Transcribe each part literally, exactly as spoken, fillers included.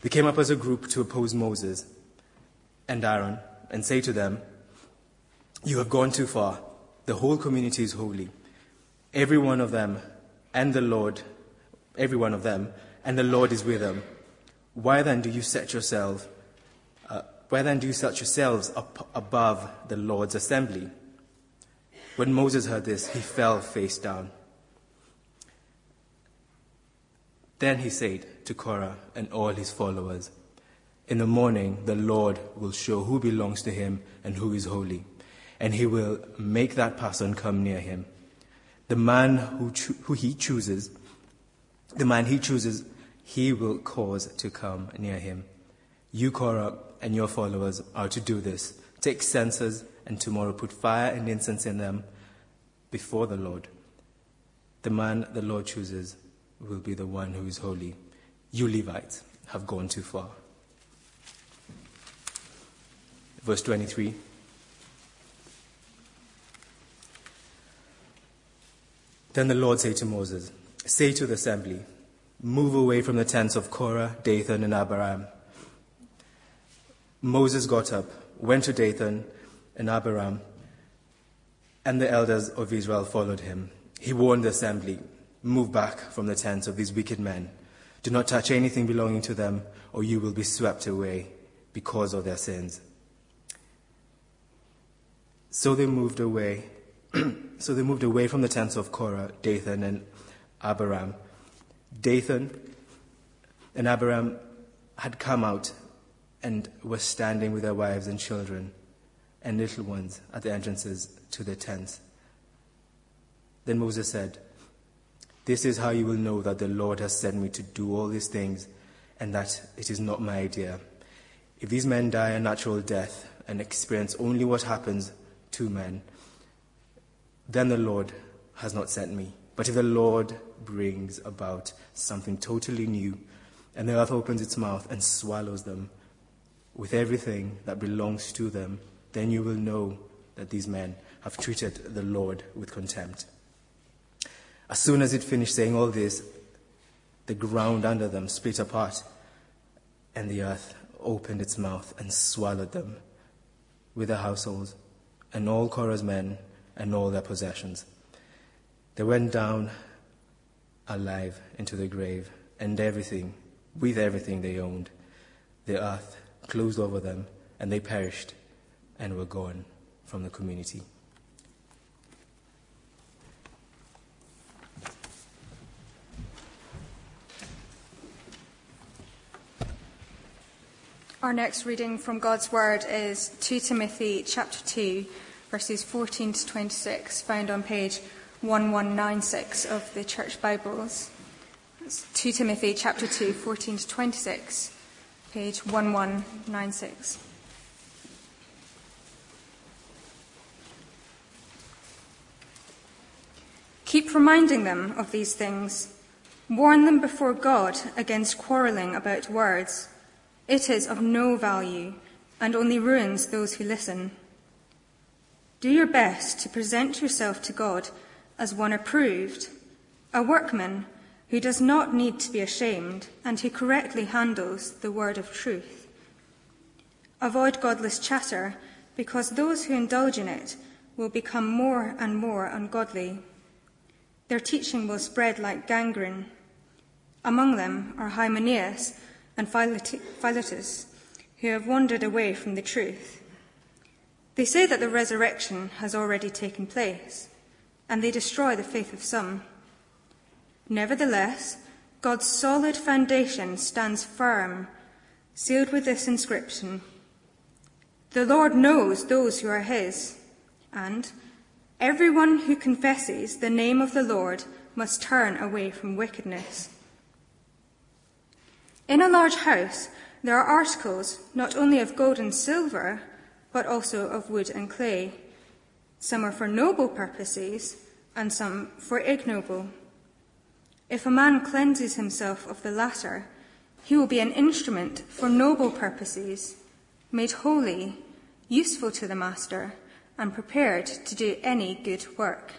They came up as a group to oppose Moses and Aaron and say to them, "You have gone too far. The whole community is holy. Every one of them and the Lord, every one of them, and the Lord is with them. Why then do you set yourself, uh, why then do you set yourselves up above the Lord's assembly?" When Moses heard this, he fell face down. Then he said to Korah and all his followers, "In the morning the Lord will show who belongs to him and who is holy, and he will make that person come near him. The man who, cho- who he chooses, the man he chooses, he will cause to come near him. You, Korah, and your followers are to do this. Take censers and tomorrow put fire and incense in them before the Lord. The man the Lord chooses will be the one who is holy. You Levites have gone too far." Verse twenty-three. Then the Lord said to Moses, "Say to the assembly, move away from the tents of Korah, Dathan, and Abiram." Moses got up, went to Dathan and Abiram, and the elders of Israel followed him. He warned the assembly, "Move back from the tents of these wicked men. Do not touch anything belonging to them, or you will be swept away because of their sins." So they moved away. so they moved away from the tents of Korah, Dathan, and Abiram. Dathan and Abiram had come out and were standing with their wives and children and little ones at the entrances to their tents. Then Moses said, "This is how you will know that the Lord has sent me to do all these things, and that it is not my idea. If these men die a natural death and experience only what happens to men, then the Lord has not sent me. But if the Lord brings about something totally new, and the earth opens its mouth and swallows them with everything that belongs to them, then you will know that these men have treated the Lord with contempt." As soon as it finished saying all this, the ground under them split apart, and the earth opened its mouth and swallowed them with their households and all Korah's men and all their possessions. They went down alive into the grave, and everything, with everything they owned. The earth closed over them, and they perished and were gone from the community. Our next reading from God's Word is Second Timothy chapter two, verses fourteen to twenty-six, found on page eleven ninety-six of the Church Bibles. That's Second Timothy chapter two, fourteen to twenty-six, page eleven ninety-six. Keep reminding them of these things. Warn them before God against quarrelling about words. It is of no value and only ruins those who listen. Do your best to present yourself to God as one approved, a workman who does not need to be ashamed and who correctly handles the word of truth. Avoid godless chatter, because those who indulge in it will become more and more ungodly. Their teaching will spread like gangrene. Among them are Hymenaeus and Philetus, who have wandered away from the truth. They say that the resurrection has already taken place, and they destroy the faith of some. Nevertheless, God's solid foundation stands firm, sealed with this inscription: "The Lord knows those who are his," and "Everyone who confesses the name of the Lord must turn away from wickedness." In a large house, there are articles not only of gold and silver, but also of wood and clay. Some are for noble purposes, and some for ignoble. If a man cleanses himself of the latter, he will be an instrument for noble purposes, made holy, useful to the master, and prepared to do any good work.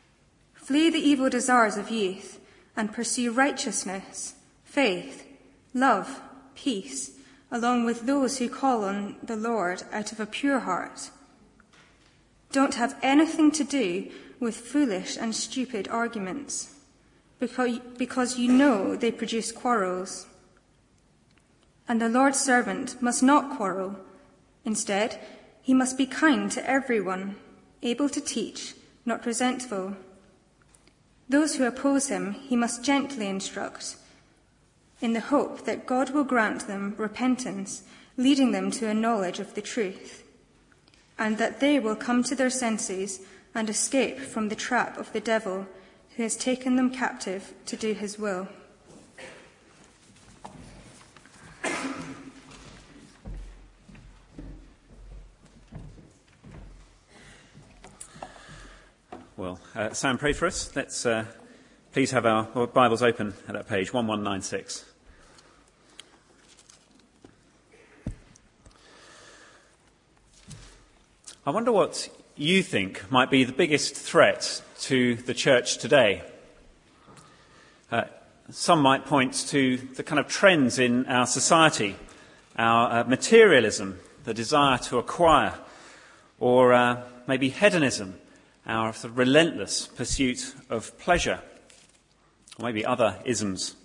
Flee the evil desires of youth and pursue righteousness, faith, love, peace, along with those who call on the Lord out of a pure heart. Don't have anything to do with foolish and stupid arguments, because, because you know they produce quarrels. And the Lord's servant must not quarrel. Instead, he must be kind to everyone, able to teach, not resentful. Those who oppose him he must gently instruct, in the hope that God will grant them repentance, leading them to a knowledge of the truth, and that they will come to their senses and escape from the trap of the devil, who has taken them captive to do his will. Well, uh, Sam, pray for us. Let's uh, please have our Bibles open at that page, one one nine six. I wonder what you think might be the biggest threat to the church today. Uh, some might point to the kind of trends in our society, our uh, materialism, the desire to acquire, or uh, maybe hedonism, our sort of relentless pursuit of pleasure, or maybe other isms.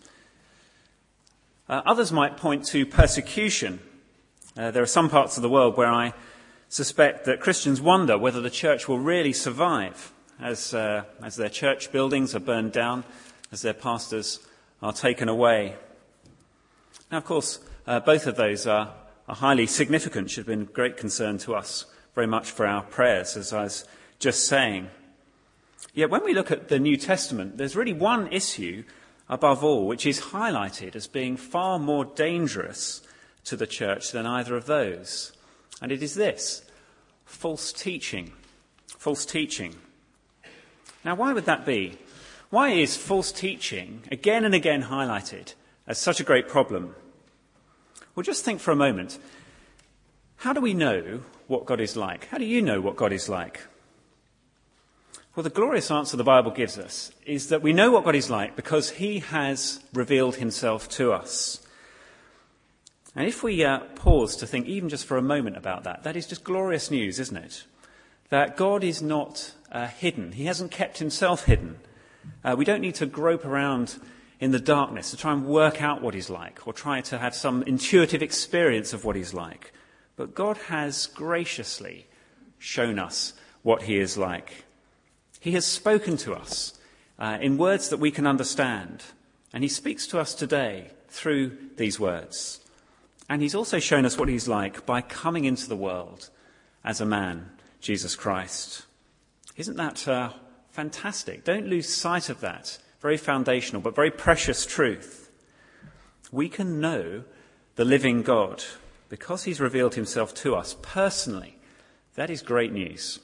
Uh, others might point to persecution. Uh, there are some parts of the world where I suspect that Christians wonder whether the church will really survive as, uh, as their church buildings are burned down, as their pastors are taken away. Now, of course, uh, both of those are, are highly significant, should have been of great concern to us, very much for our prayers, as I was just saying. Yet when we look at the New Testament, there's really one issue above all which is highlighted as being far more dangerous to the church than either of those. And it is this: false teaching. False teaching. Now, why would that be? Why is false teaching again and again highlighted as such a great problem? Well, just think for a moment. How do we know what God is like? How do you know what God is like? Well, the glorious answer the Bible gives us is that we know what God is like because he has revealed himself to us. And if we uh, pause to think even just for a moment about that, that is just glorious news, isn't it? That God is not uh, hidden. He hasn't kept himself hidden. Uh, we don't need to grope around in the darkness to try and work out what he's like or try to have some intuitive experience of what he's like. But God has graciously shown us what he is like. He has spoken to us uh, in words that we can understand. And he speaks to us today through these words. And he's also shown us what he's like by coming into the world as a man, Jesus Christ. Isn't that uh, fantastic? Don't lose sight of that very foundational but very precious truth. We can know the living God because he's revealed himself to us personally. That is great news.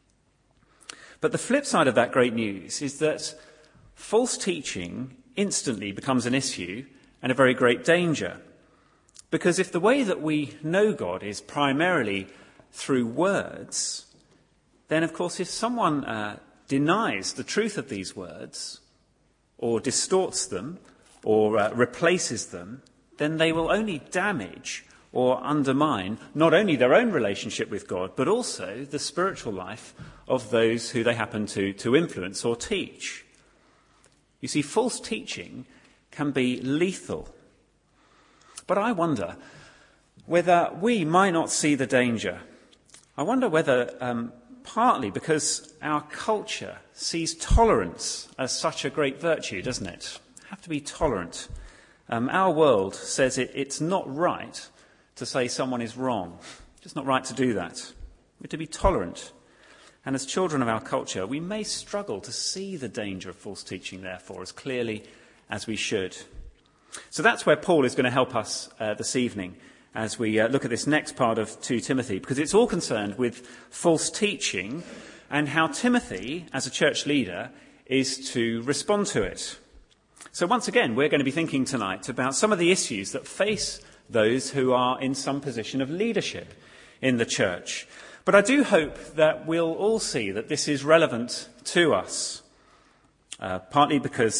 But the flip side of that great news is that false teaching instantly becomes an issue and a very great danger. Because if the way that we know God is primarily through words, then of course if someone uh, denies the truth of these words, or distorts them, or uh, replaces them, then they will only damage or undermine not only their own relationship with God, but also the spiritual life of those who they happen to, to influence or teach. You see, false teaching can be lethal. But I wonder whether we might not see the danger. I wonder whether um, partly because our culture sees tolerance as such a great virtue, doesn't it? Have to be tolerant. Um, our world says it, it's not right to say someone is wrong. It's just not right to do that. We're to be tolerant. And as children of our culture, we may struggle to see the danger of false teaching, therefore, as clearly as we should. So that's where Paul is going to help us uh, this evening as we uh, look at this next part of Second Timothy, because it's all concerned with false teaching and how Timothy, as a church leader, is to respond to it. So once again, we're going to be thinking tonight about some of the issues that face those who are in some position of leadership in the church. But I do hope that we'll all see that this is relevant to us, uh, partly because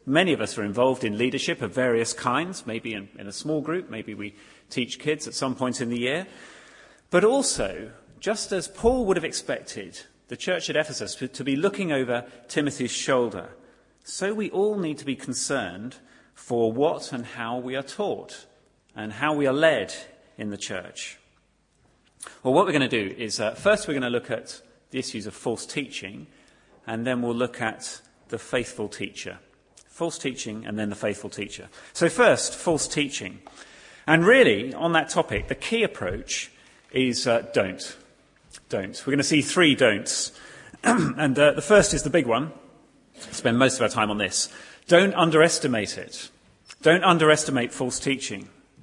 Many of us are involved in leadership of various kinds, maybe in, in a small group, maybe we teach kids at some point in the year. But also, just as Paul would have expected the church at Ephesus to be looking over Timothy's shoulder, so we all need to be concerned for what and how we are taught and how we are led in the church. Well, what we're going to do is, uh, first we're going to look at the issues of false teaching, and then we'll look at the faithful teacher. False teaching and then the faithful teacher. So first, false teaching. And really, on that topic, the key approach is uh, don't. Don't. We're going to see three don'ts. and uh, the first is the big one. We'll spend most of our time on this. Don't underestimate it. Don't underestimate false teaching.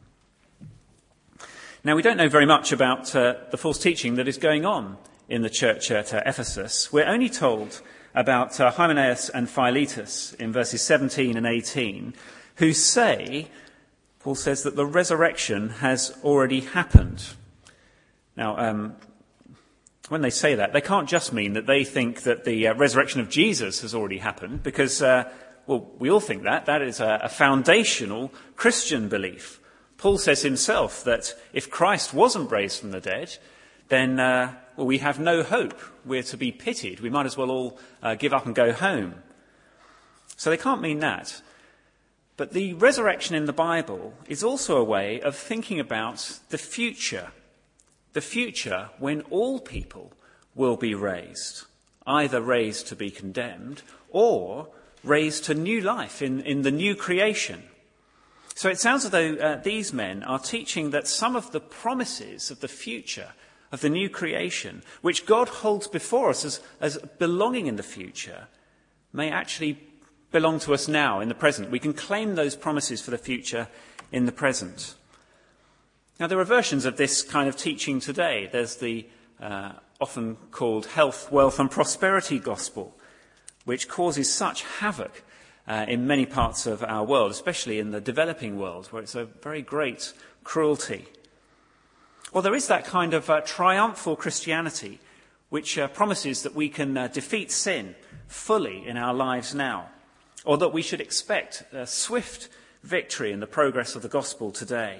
Now, we don't know very much about uh, the false teaching that is going on in the church at uh, Ephesus. We're only told about uh, Hymenaeus and Philetus in verses seventeen and eighteen, who say, Paul says, that the resurrection has already happened. Now, um, when they say that, they can't just mean that they think that the uh, resurrection of Jesus has already happened, because, uh, well, we all think that. That is a, a foundational Christian belief. Paul says himself that if Christ wasn't raised from the dead, then uh, well, we have no hope. We're to be pitied. We might as well all uh, give up and go home. So they can't mean that. But the resurrection in the Bible is also a way of thinking about the future. The future when all people will be raised, either raised to be condemned or raised to new life in, in the new creation. So it sounds as though uh, these men are teaching that some of the promises of the future, of the new creation, which God holds before us as, as belonging in the future, may actually belong to us now, in the present. We can claim those promises for the future in the present. Now, there are versions of this kind of teaching today. There's the uh, often called health, wealth and prosperity gospel, which causes such havoc uh, in many parts of our world, especially in the developing world, where it's a very great cruelty. Well, there is that kind of uh, triumphal Christianity, which uh, promises that we can uh, defeat sin fully in our lives now, or that we should expect a swift victory in the progress of the gospel today.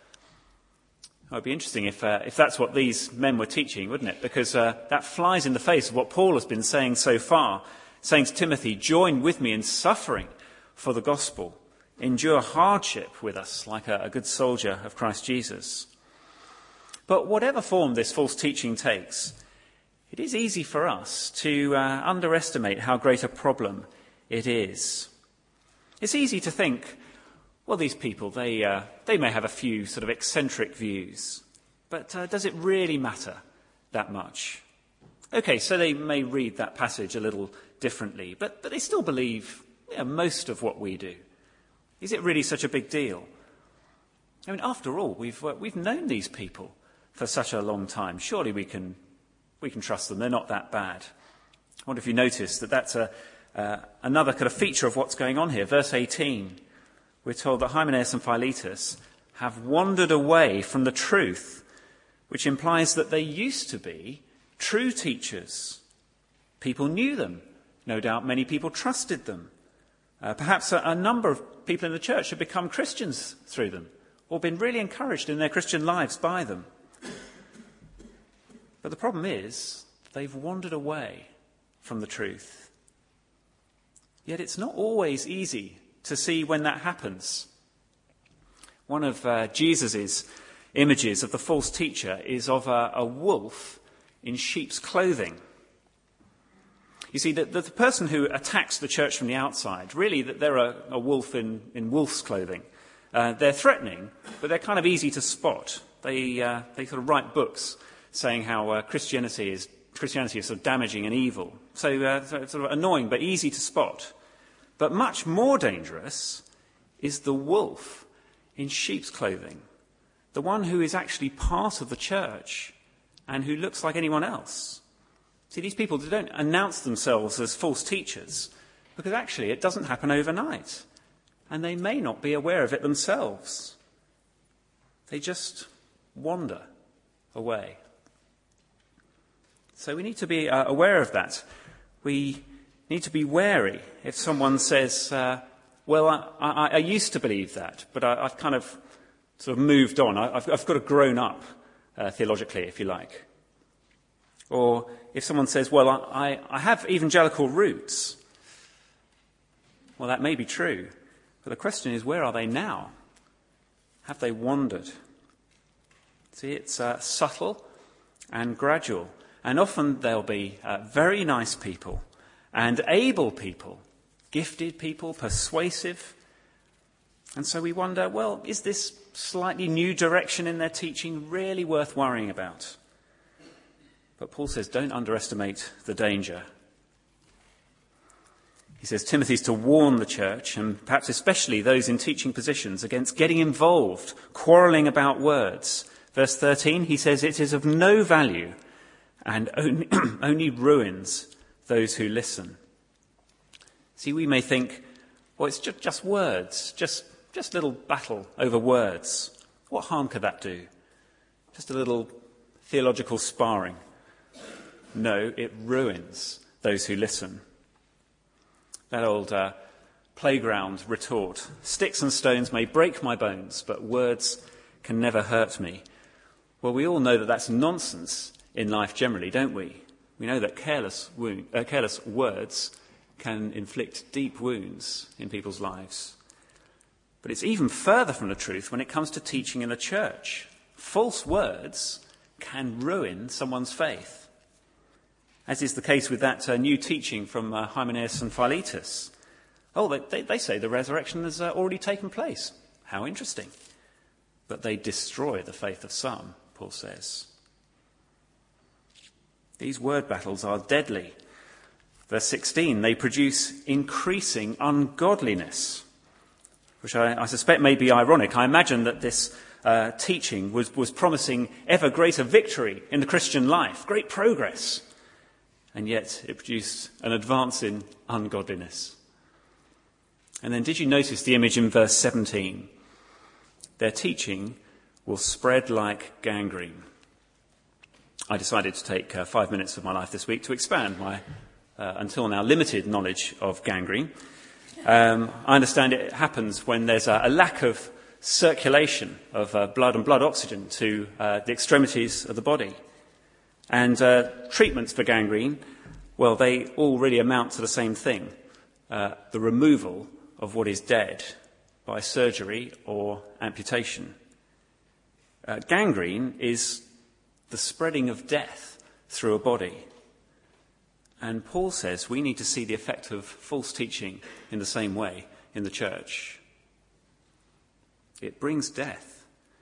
It would be interesting if, uh, if that's what these men were teaching, wouldn't it? Because uh, that flies in the face of what Paul has been saying so far, saying to Timothy, join with me in suffering for the gospel. Endure hardship with us like a, a good soldier of Christ Jesus. But whatever form this false teaching takes, it is easy for us to uh, underestimate how great a problem it is. It's easy to think, well, these people, they uh, they may have a few sort of eccentric views, but uh, does it really matter that much? Okay, so they may read that passage a little differently, but, but they still believe you know, most of what we do. Is it really such a big deal? I mean, after all, we've uh, we've known these people for such a long time. Surely we can we can trust them. They're not that bad. I wonder if you noticed that that's a, uh, another kind of feature of what's going on here. Verse eighteen. We're told that Hymenaeus and Philetus have wandered away from the truth, which implies that they used to be true teachers. People knew them. No doubt many people trusted them. Uh, perhaps a, a number of people in the church have become Christians through them, or been really encouraged in their Christian lives by them. But the problem is, they've wandered away from the truth. Yet it's not always easy to see when that happens. One of uh, Jesus' images of the false teacher is of a, a wolf in sheep's clothing. You see, the, the, the person who attacks the church from the outside, really, that they're a, a wolf in, in wolf's clothing. Uh, they're threatening, but they're kind of easy to spot. They uh, they sort of write books saying how uh, Christianity is Christianity is sort of damaging and evil. So, uh, so it's sort of annoying, but easy to spot. But much more dangerous is the wolf in sheep's clothing, the one who is actually part of the church and who looks like anyone else. See, these people they don't announce themselves as false teachers because actually it doesn't happen overnight, and they may not be aware of it themselves. They just wander away. So we need to be uh, aware of that. We need to be wary if someone says, uh, Well, I, I, I used to believe that, but I, I've kind of sort of moved on. I, I've, I've got to grown up uh, theologically, if you like. Or if someone says, well, I, I have evangelical roots, well, that may be true. But the question is, where are they now? Have they wandered? See, it's uh, subtle and gradual. And often they'll be uh, very nice people and able people, gifted people, persuasive. And so we wonder, well, is this slightly new direction in their teaching really worth worrying about? But Paul says, don't underestimate the danger. He says Timothy's to warn the church, and perhaps especially those in teaching positions, against getting involved, quarrelling about words. Verse thirteen, he says it is of no value and only, only ruins those who listen. See, we may think, well, it's just, just words, just, just a little battle over words. What harm could that do? Just a little theological sparring. No, it ruins those who listen. That old uh, playground retort, sticks and stones may break my bones, but words can never hurt me. Well, we all know that that's nonsense in life generally, don't we? We know that careless, wound, uh, careless words can inflict deep wounds in people's lives. But it's even further from the truth when it comes to teaching in the church. False words can ruin someone's faith. As is the case with that uh, new teaching from uh, Hymenaeus and Philetus. Oh, they, they, they say the resurrection has uh, already taken place. How interesting. But they destroy the faith of some, Paul says. These word battles are deadly. Verse sixteen, they produce increasing ungodliness, which I, I suspect may be ironic. I imagine that this uh, teaching was, was promising ever greater victory in the Christian life, great progress. And yet it produced an advance in ungodliness. And then did you notice the image in verse seventeen? Their teaching will spread like gangrene. I decided to take uh, five minutes of my life this week to expand my, uh, until now, limited knowledge of gangrene. Um, I understand it happens when there's a, a lack of circulation of uh, blood and blood oxygen to uh, the extremities of the body. And uh, treatments for gangrene, well, they all really amount to the same thing, uh, the removal of what is dead by surgery or amputation. Uh, gangrene is the spreading of death through a body. And Paul says we need to see the effect of false teaching in the same way in the church. It brings death.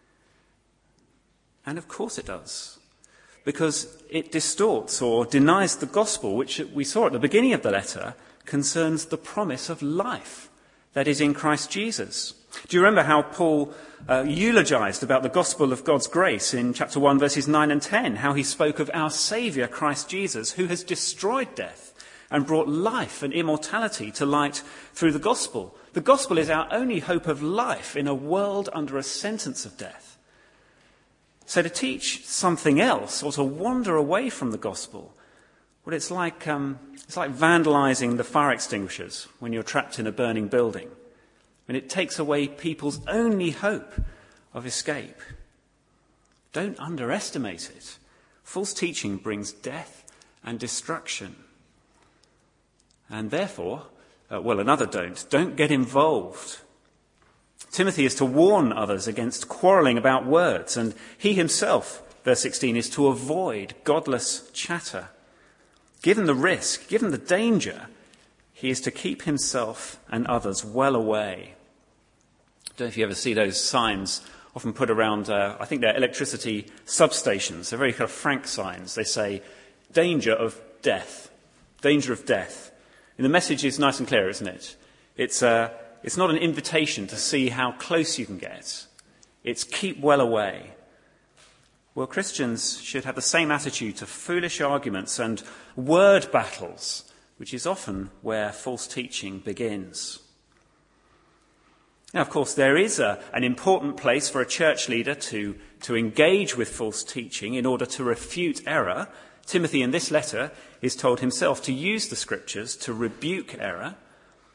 And of course it does. Because it distorts or denies the gospel, which we saw at the beginning of the letter, concerns the promise of life that is in Christ Jesus. Do you remember how Paul uh, eulogized about the gospel of God's grace in chapter one, verses nine and ten, how he spoke of our Saviour, Christ Jesus, who has destroyed death and brought life and immortality to light through the gospel. The gospel is our only hope of life in a world under a sentence of death. So to teach something else or to wander away from the gospel, well, it's like, um, it's like vandalizing the fire extinguishers when you're trapped in a burning building. And it takes away people's only hope of escape. Don't underestimate it. False teaching brings death and destruction. And therefore, uh, well, another don't, don't get involved. Timothy is to warn others against quarrelling about words, and he himself, verse sixteen, is to avoid godless chatter. Given the risk, given the danger, he is to keep himself and others well away. I don't know if you ever see those signs often put around, uh, I think they're electricity substations. They're very kind of frank signs. They say, danger of death, danger of death. And the message is nice and clear, isn't it? It's, uh, it's not an invitation to see how close you can get. It's keep well away. Well, Christians should have the same attitude to foolish arguments and word battles, which is often where false teaching begins. Now, of course, there is a, an important place for a church leader to, to engage with false teaching in order to refute error. Timothy, in this letter, is told himself to use the scriptures to rebuke error.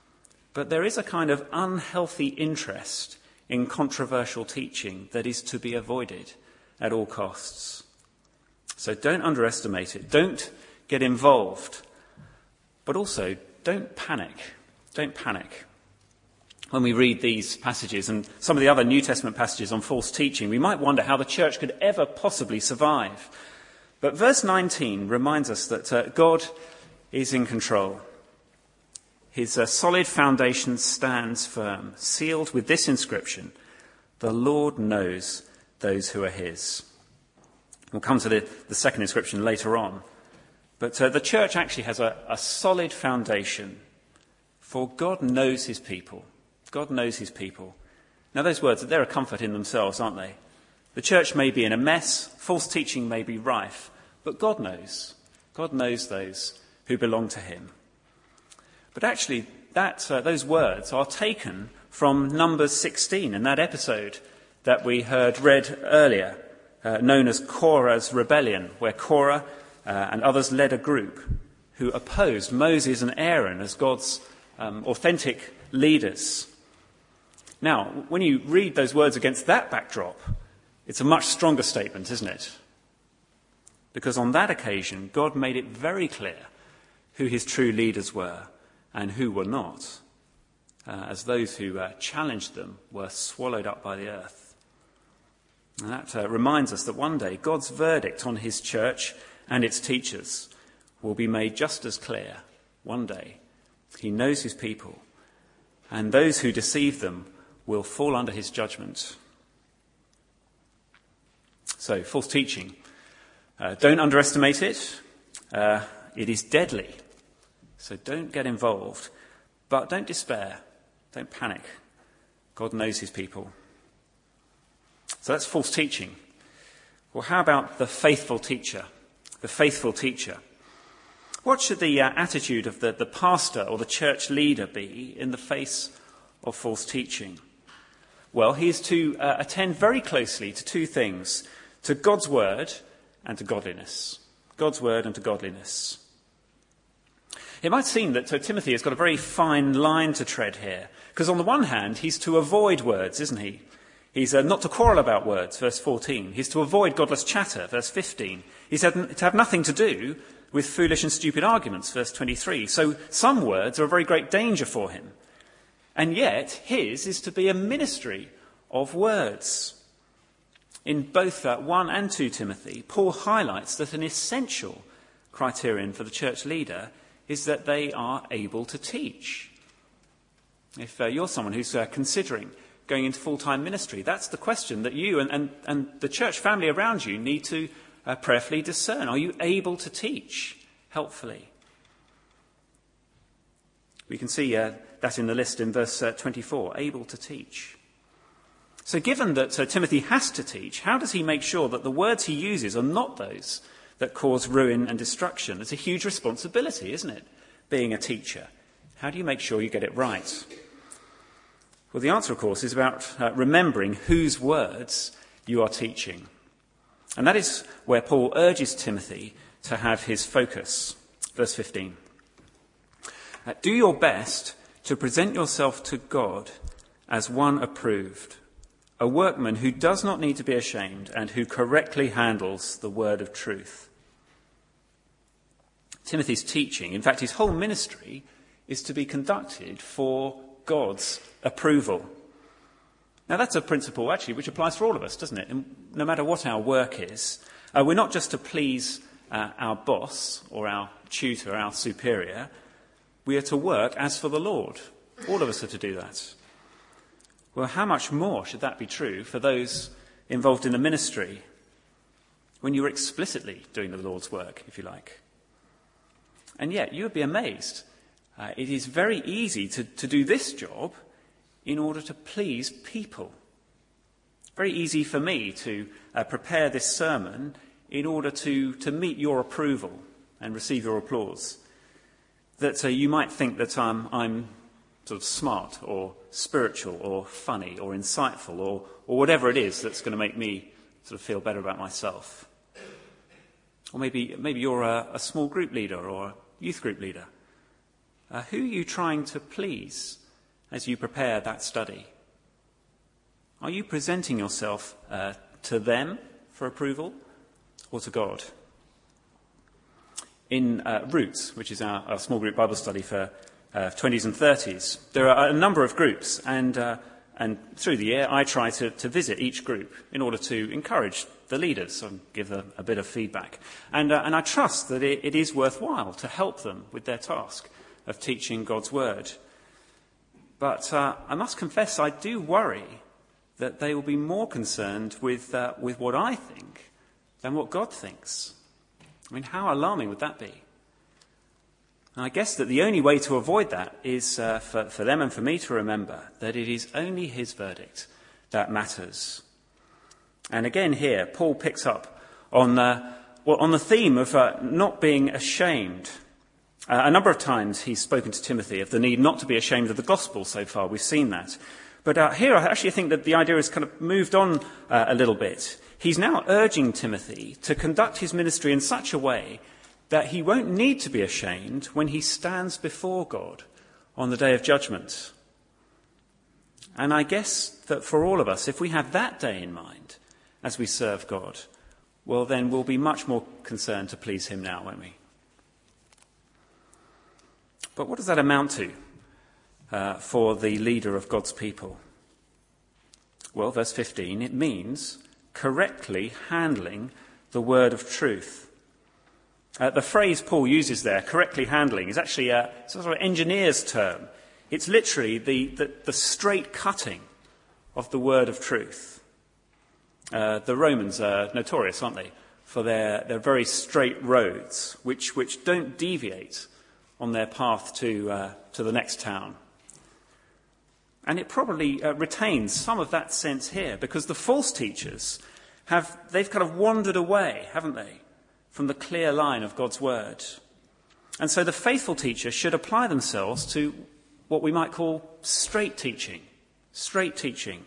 But there is a kind of unhealthy interest in controversial teaching that is to be avoided at all costs. So don't underestimate it. Don't get involved. But also, don't panic. Don't panic. When we read these passages and some of the other New Testament passages on false teaching, we might wonder how the church could ever possibly survive. But verse nineteen reminds us that uh, God is in control. His uh, solid foundation stands firm, sealed with this inscription: "The Lord knows those who are his." We'll come to the, the second inscription later on. But uh, the church actually has a, a solid foundation, for God knows his people. God knows his people. Now those words, they're a comfort in themselves, aren't they? The church may be in a mess, false teaching may be rife, but God knows. God knows those who belong to him. But actually, that, uh, those words are taken from Numbers sixteen, in that episode that we heard read earlier, uh, known as Korah's rebellion, where Korah uh, and others led a group who opposed Moses and Aaron as God's um, authentic leaders. Now, when you read those words against that backdrop, it's a much stronger statement, isn't it? Because on that occasion, God made it very clear who his true leaders were and who were not, uh, as those who uh, challenged them were swallowed up by the earth. And that uh, reminds us that one day God's verdict on his church and its teachers will be made just as clear. One day, he knows his people, and those who deceive them will fall under his judgment. So, false teaching. Uh, don't underestimate it. Uh, it is deadly. So don't get involved. But don't despair. Don't panic. God knows his people. So that's false teaching. Well, how about the faithful teacher? The faithful teacher. What should the uh, attitude of the, the pastor or the church leader be in the face of false teaching? Well, he is to uh, attend very closely to two things: to God's word and to godliness. God's word and to godliness. It might seem that uh, Timothy has got a very fine line to tread here, because on the one hand, he's to avoid words, isn't he? He's uh, not to quarrel about words, verse fourteen. He's to avoid godless chatter, verse fifteen. He's had, to have nothing to do with foolish and stupid arguments, verse twenty-three. So some words are a very great danger for him. And yet, his is to be a ministry of words. In both uh, one and two Timothy, Paul highlights that an essential criterion for the church leader is that they are able to teach. If uh, you're someone who's uh, considering going into full-time ministry, that's the question that you and, and, and the church family around you need to uh, prayerfully discern. Are you able to teach helpfully? We can see uh, that in the list in verse uh, twenty-four, able to teach. So given that uh, Timothy has to teach, how does he make sure that the words he uses are not those that cause ruin and destruction? It's a huge responsibility, isn't it, being a teacher? How do you make sure you get it right? Well, the answer, of course, is about uh, remembering whose words you are teaching. And that is where Paul urges Timothy to have his focus. Verse fifteen. Uh, do your best to present yourself to God as one approved, a workman who does not need to be ashamed and who correctly handles the word of truth. Timothy's teaching, in fact his whole ministry, is to be conducted for God's approval. Now that's a principle actually which applies for all of us, doesn't it? And no matter what our work is, uh, we're not just to please uh, our boss or our tutor, our superior. We are to work as for the Lord. All of us are to do that. Well, how much more should that be true for those involved in the ministry when you're explicitly doing the Lord's work, if you like? And yet, you would be amazed. Uh, it is very easy to, to do this job in order to please people. Very easy for me to uh, prepare this sermon in order to, to meet your approval and receive your applause. That uh, you might think that I'm, I'm sort of smart or spiritual or funny or insightful or, or whatever it is that's going to make me sort of feel better about myself. Or maybe, maybe you're a, a small group leader or a youth group leader. Uh, who are you trying to please as you prepare that study? Are you presenting yourself uh, to them for approval or to God? In uh, Roots, which is our, our small group Bible study for uh, twenties and thirties, there are a number of groups, and uh, and through the year I try to, to visit each group in order to encourage the leaders and give them a bit of feedback. And, uh, and I trust that it, it is worthwhile to help them with their task of teaching God's word. But uh, I must confess I do worry that they will be more concerned with, uh, with what I think than what God thinks. I mean, how alarming would that be? And I guess that the only way to avoid that is uh, for, for them and for me to remember that it is only his verdict that matters. And again here, Paul picks up on, uh, well, on the theme of uh, not being ashamed. Uh, a number of times he's spoken to Timothy of the need not to be ashamed of the gospel so far. We've seen that. But uh, here I actually think that the idea has kind of moved on uh, a little bit. He's now urging Timothy to conduct his ministry in such a way that he won't need to be ashamed when he stands before God on the day of judgment. And I guess that for all of us, if we have that day in mind as we serve God, well, then we'll be much more concerned to please him now, won't we? But what does that amount to uh, for the leader of God's people? Well, verse fifteen, it means correctly handling the word of truth. Uh, the phrase Paul uses there, correctly handling, is actually a sort of engineer's term. It's literally the, the, the straight cutting of the word of truth. Uh, the Romans are notorious, aren't they, for their, their very straight roads, which, which don't deviate on their path to, uh, to the next town. And it probably uh, retains some of that sense here, because the false teachers have, they've kind of wandered away, haven't they, from the clear line of God's word. And so the faithful teacher should apply themselves to what we might call straight teaching. Straight teaching.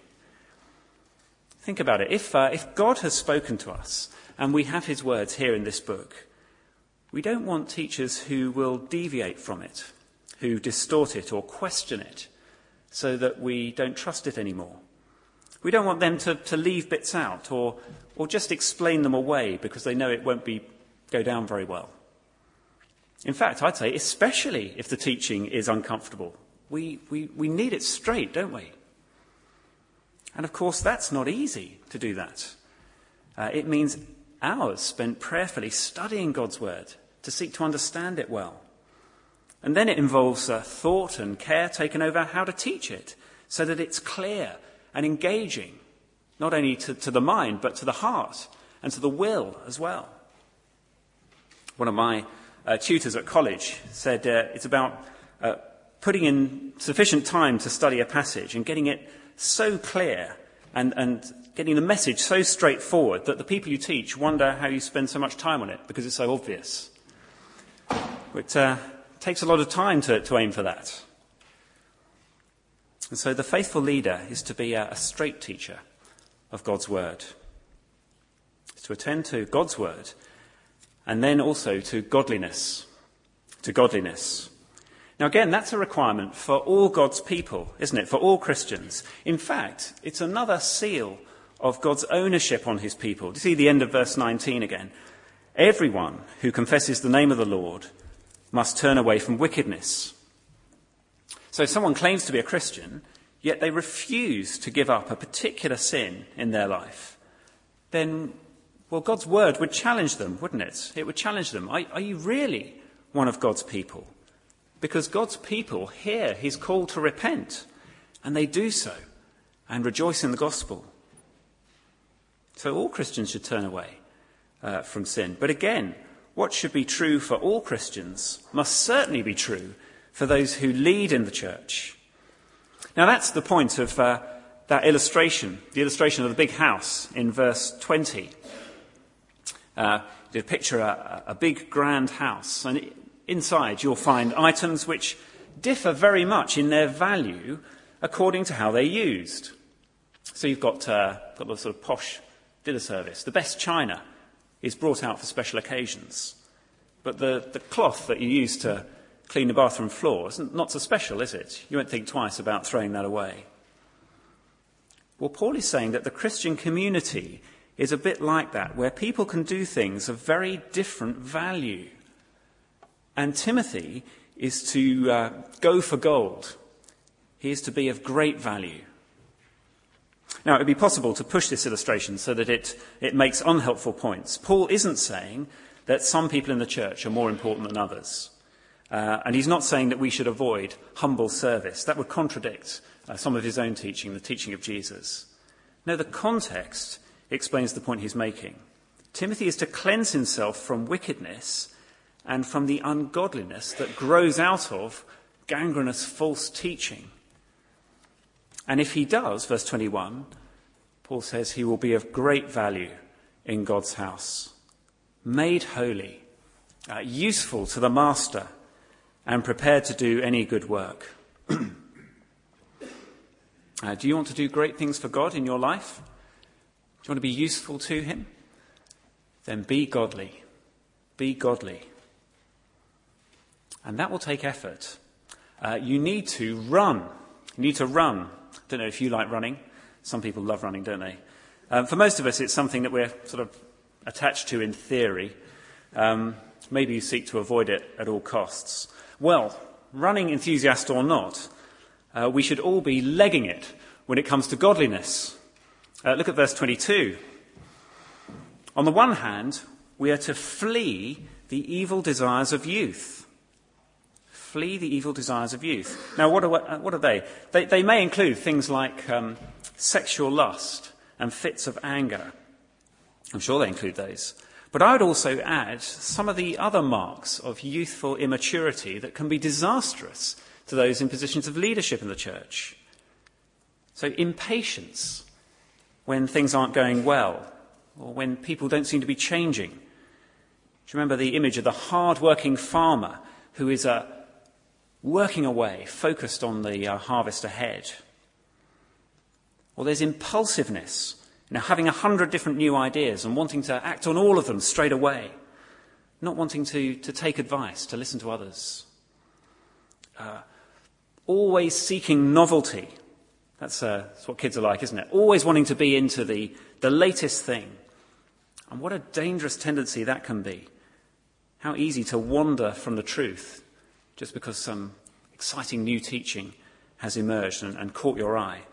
Think about it. If, uh, if God has spoken to us and we have his words here in this book, we don't want teachers who will deviate from it, who distort it or question it so that we don't trust it anymore. We don't want them to, to leave bits out or, or just explain them away because they know it won't be, go down very well. In fact, I'd say especially if the teaching is uncomfortable. We, we, we need it straight, don't we? And of course, that's not easy to do that. Uh, it means hours spent prayerfully studying God's word to seek to understand it well. And then it involves uh, thought and care taken over how to teach it so that it's clear and engaging, not only to, to the mind, but to the heart and to the will as well. One of my uh, tutors at college said uh, it's about uh, putting in sufficient time to study a passage and getting it so clear and, and getting the message so straightforward that the people you teach wonder how you spend so much time on it because it's so obvious. It uh, takes a lot of time to, to aim for that. And so the faithful leader is to be a, a straight teacher of God's word. It's to attend to God's word and then also to godliness. To godliness. Now again, that's a requirement for all God's people, isn't it? For all Christians. In fact, it's another seal of God's ownership on his people. Do you see the end of verse nineteen again? Everyone who confesses the name of the Lord must turn away from wickedness. So if someone claims to be a Christian, yet they refuse to give up a particular sin in their life, then, well, God's word would challenge them, wouldn't it? It would challenge them. Are, are you really one of God's people? Because God's people hear his call to repent, and they do so, and rejoice in the gospel. So all Christians should turn away uh, from sin. But again, what should be true for all Christians must certainly be true for those who lead in the church. Now that's the point of uh, that illustration, the illustration of the big house in verse twenty. Uh, you picture a, a big grand house, and it, inside you'll find items which differ very much in their value according to how they're used. So you've got, uh, got the sort of posh dinner service. The best china is brought out for special occasions. But the, the cloth that you use to clean the bathroom floor. It's not so special, is it? You won't think twice about throwing that away. Well, Paul is saying that the Christian community is a bit like that, where people can do things of very different value. And Timothy is to uh, go for gold. He is to be of great value. Now, it would be possible to push this illustration so that it, it makes unhelpful points. Paul isn't saying that some people in the church are more important than others. Uh, and he's not saying that we should avoid humble service. That would contradict uh, some of his own teaching, the teaching of Jesus. No, the context explains the point he's making. Timothy is to cleanse himself from wickedness and from the ungodliness that grows out of gangrenous false teaching. And if he does, verse twenty-one, Paul says he will be of great value in God's house, made holy, uh, useful to the master, and prepared to do any good work. uh, do you want to do great things for God in your life? Do you want to be useful to him? Then be godly. Be godly. And that will take effort. Uh, you need to run. You need to run. I don't know if you like running. Some people love running, don't they? Um, for most of us, it's something that we're sort of attached to in theory. Um, maybe you seek to avoid it at all costs. Well, running enthusiast or not, uh, we should all be legging it when it comes to godliness. Uh, look at verse twenty-two. On the one hand, we are to flee the evil desires of youth. Flee the evil desires of youth. Now, what are, what are they? They, they may include things like um, sexual lust and fits of anger. I'm sure they include those. But I would also add some of the other marks of youthful immaturity that can be disastrous to those in positions of leadership in the church. So impatience when things aren't going well, or when people don't seem to be changing. Do you remember the image of the hard-working farmer who is uh, working away, focused on the uh, harvest ahead? Or there's impulsiveness. You know, having a hundred different new ideas and wanting to act on all of them straight away. Not wanting to, to take advice, to listen to others. Uh, always seeking novelty. That's, uh, that's what kids are like, isn't it? Always wanting to be into the, the latest thing. And what a dangerous tendency that can be. How easy to wander from the truth just because some exciting new teaching has emerged and, and caught your eye.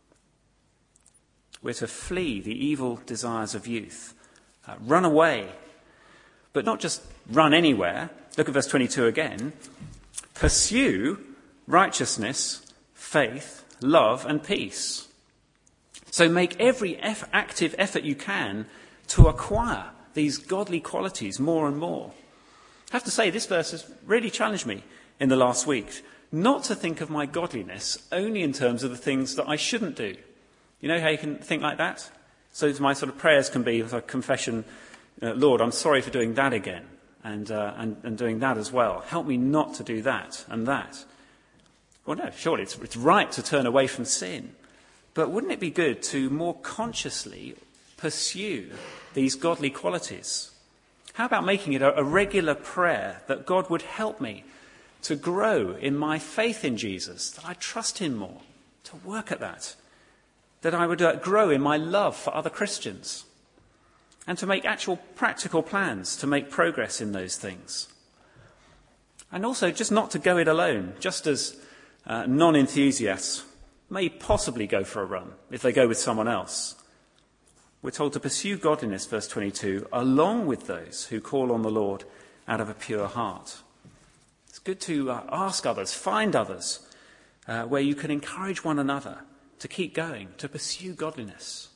We're to flee the evil desires of youth. Uh, run away. But not just run anywhere. Look at verse twenty-two again. Pursue righteousness, faith, love and peace. So make every eff- active effort you can to acquire these godly qualities more and more. I have to say, this verse has really challenged me in the last week. Not to think of my godliness only in terms of the things that I shouldn't do. You know how you can think like that? So my sort of prayers can be a confession, uh, Lord, I'm sorry for doing that again, and, uh, and and doing that as well. Help me not to do that and that. Well, no, surely it's, it's right to turn away from sin. But wouldn't it be good to more consciously pursue these godly qualities? How about making it a, a regular prayer that God would help me to grow in my faith in Jesus, that I trust him more, to work at that, that I would uh, grow in my love for other Christians, and to make actual practical plans to make progress in those things. And also just not to go it alone, just as uh, non-enthusiasts may possibly go for a run if they go with someone else. We're told to pursue godliness, verse twenty-two, along with those who call on the Lord out of a pure heart. It's good to uh, ask others, find others, uh, where you can encourage one another to keep going, to pursue godliness.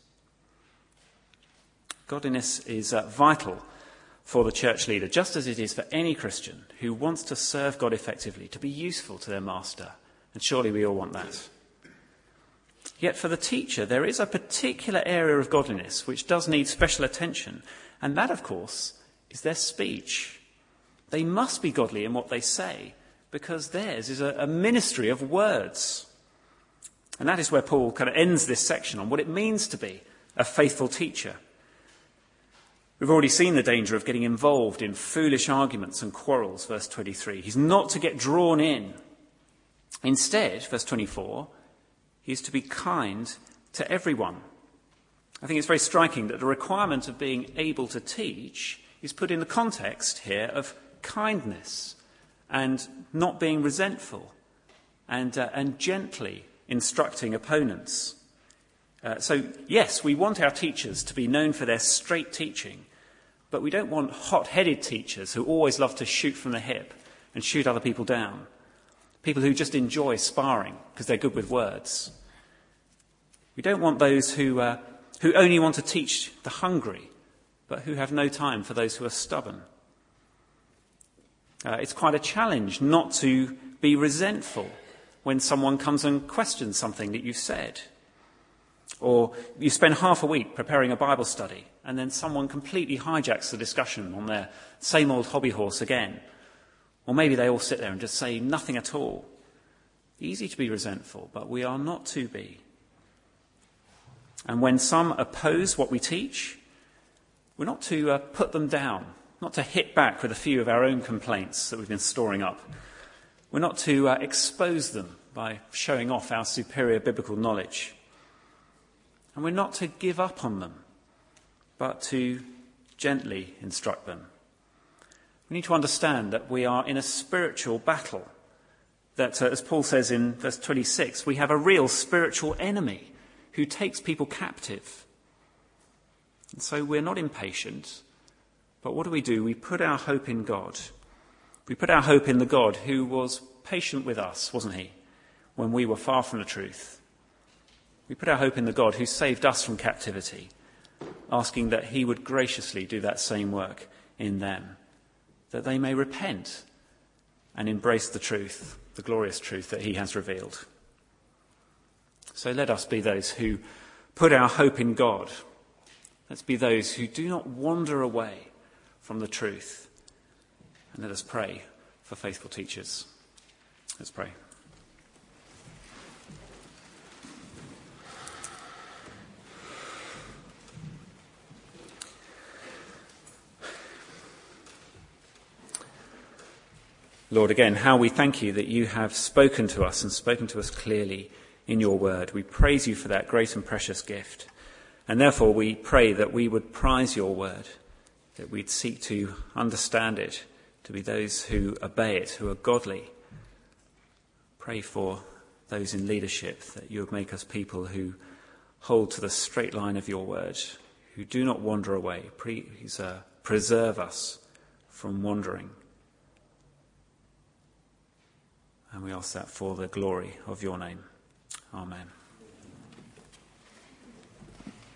Godliness is uh, vital for the church leader, just as it is for any Christian who wants to serve God effectively, to be useful to their master. And surely we all want that. Yet for the teacher, there is a particular area of godliness which does need special attention. And that, of course, is their speech. They must be godly in what they say, because theirs is a, a ministry of words. And that is where Paul kind of ends this section on what it means to be a faithful teacher. We've already seen the danger of getting involved in foolish arguments and quarrels, verse twenty-three. He's not to get drawn in. Instead, verse twenty-four, he's to be kind to everyone. I think it's very striking that the requirement of being able to teach is put in the context here of kindness and not being resentful and, uh, and gently instructing opponents. Uh, so, yes, we want our teachers to be known for their straight teaching, but we don't want hot-headed teachers who always love to shoot from the hip and shoot other people down. People who just enjoy sparring because they're good with words. We don't want those who, uh, who only want to teach the hungry, but who have no time for those who are stubborn. Uh, it's quite a challenge not to be resentful when someone comes and questions something that you've said. Or you spend half a week preparing a Bible study and then someone completely hijacks the discussion on their same old hobby horse again. Or maybe they all sit there and just say nothing at all. Easy to be resentful, but we are not to be. And when some oppose what we teach, we're not to uh, put them down, not to hit back with a few of our own complaints that we've been storing up. We're not to uh, expose them by showing off our superior biblical knowledge. And we're not to give up on them, but to gently instruct them. We need to understand that we are in a spiritual battle, that, uh, as Paul says in verse twenty-six, we have a real spiritual enemy who takes people captive. And so we're not impatient, but what do we do? We put our hope in God. We put our hope in the God who was patient with us, wasn't he, when we were far from the truth. We put our hope in the God who saved us from captivity, asking that he would graciously do that same work in them, that they may repent and embrace the truth, the glorious truth that he has revealed. So let us be those who put our hope in God. Let's be those who do not wander away from the truth. And let us pray for faithful teachers. Let's pray. Lord, again, how we thank you that you have spoken to us and spoken to us clearly in your word. We praise you for that great and precious gift. And therefore we pray that we would prize your word, that we'd seek to understand it, to be those who obey it, who are godly. Pray for those in leadership, that you would make us people who hold to the straight line of your word, who do not wander away. Please uh, preserve us from wandering. And we ask that for the glory of your name. Amen.